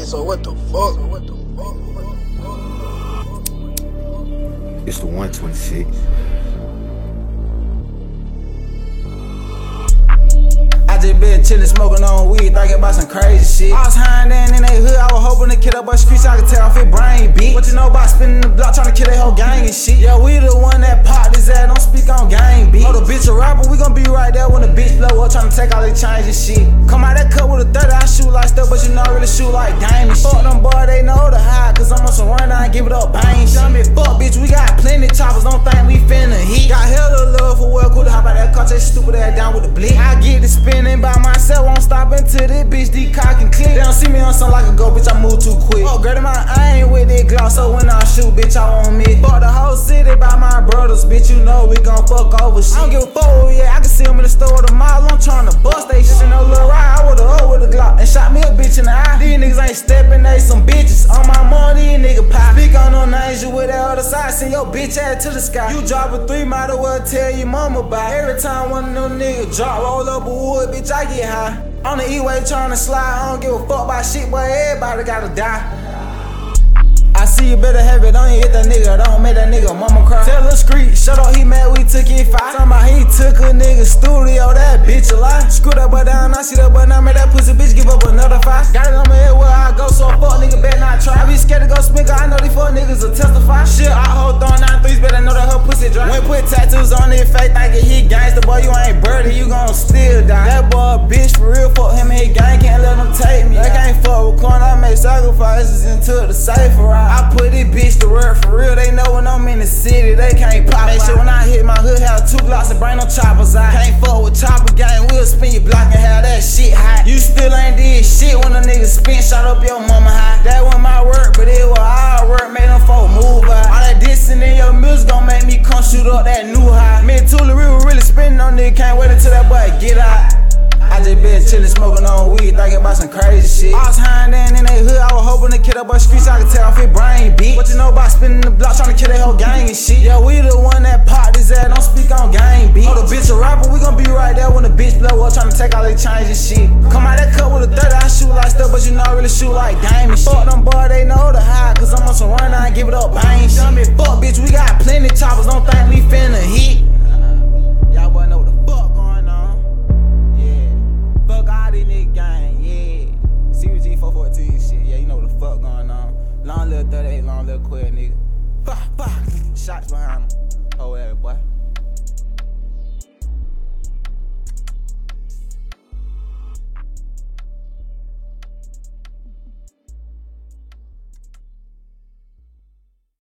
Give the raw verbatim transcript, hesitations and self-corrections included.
So what the fuck? So what the fuck? It's the one twenty-six. I just been chillin', smoking on weed, thinking about some crazy shit. I was high down in they hood, I was hoping to kill up the streets, I could tell off his brain beat. What you know about spinning the block, trying to kill that whole gang and shit? Yeah, we the one that popped his ass, don't speak on gang beat. Oh, the bitch a rapper, we gon' be right there when the bitch blow up, trying to take all they change and shit. Come out that cut with a thirty, I shoot like stuff, but you know I really shoot like game and shit. Fuck them boy, they know the high, cause I'm on some run, I ain't give it up, bang shit. I mean, fuck bitch, we got plenty choppers, don't think we finna heat. Got hella love for well, cool to hop out that car, chase stupid ass down with the blick. I get to spinning by myself, won't stop until this bitch decock and click. They don't see me on something like a go, bitch, I move too quick. Oh, girl, I ain't with that gloss, so when I shoot, bitch, I won't miss. Fuck the whole city by my brothers, bitch, you know we gon' fuck over shit. I don't give a fuck, yeah, I can see them in the store with a mile, I'm tryna bust they shit. No little ride, I would've up with a Glock and shot me a bitch in the eye. These niggas ain't stepping, they some bitches. On my money, these niggas pop. Speak on no names, you with that other side, send your bitch ass to the sky. You drop a three, might as well tell your mama about. Every time one of them niggas drop, roll up a wood, bitch, I get high. On the E-way tryna slide, I don't give a fuck about shit, boy, everybody gotta die. I see you better have it, don't hit that nigga, don't make that nigga mama cry. Tell Lil Street, shut up, he mad, we took it five. Talking about he took a nigga studio, that bitch a lie. Screw that boy down, I see that boy now, make that pussy bitch give up another five. Got it on my head where I go, so a fuck nigga better not try. I be scared to go spin, I know these fuck niggas will testify. Shit, I hold throwing nine threes, better know that her pussy dry. When put tattoos on his face, thinking he gangsta, boy, you ain't birdie, you gon' still die. That boy a bitch for real, fuck him and his gang, can't let him take me. They can't fuck with corn, I make sacrifices into the safe ride. I put this bitch to work for real, they know when I'm in the city, they can't pop. Make sure when I hit my hood, have two glocks and bring no choppers out. Can't fuck with chopper gang, we'll spin your block and have that shit hot. You still ain't did shit when a nigga spin, shot up your mama high. That wasn't my work, but it was our work, made them folk move out. All that dissing in your music gon' make me come shoot up that new high. Me and Tula, we were really spinning on nigga, can't wait until that boy get out. I just been chillin', smoking on weed, thinking about some crazy shit. I was high down in they hood, I was hoping to kill up the streets, I could tell off his brain beat. What you know about spinning the block, trying to kill that whole gang and shit? Yeah, we the one that popped his ass, don't speak on gang beat. Oh, the bitch a rapper, we gon' be right there when the bitch blow up, trying to take all they change and shit. Come out that cut with a thirty, I shoot like stuff, but you know I really shoot like game and shit. Fuck them boy, they know the high, cause I'm on some run, I ain't give it up, bang shit. I mean, fuck bitch, we got plenty choppers, don't think we finna hit. Y'all boy know what the fuck going on. Yeah, fuck all these niggas gang, yeah. Series G four fourteen shit, yeah, you know what the fuck going on. Long little thirty-eight, long little queer nigga. Fuck, fuck, shots behind him. Oh, yeah, boy.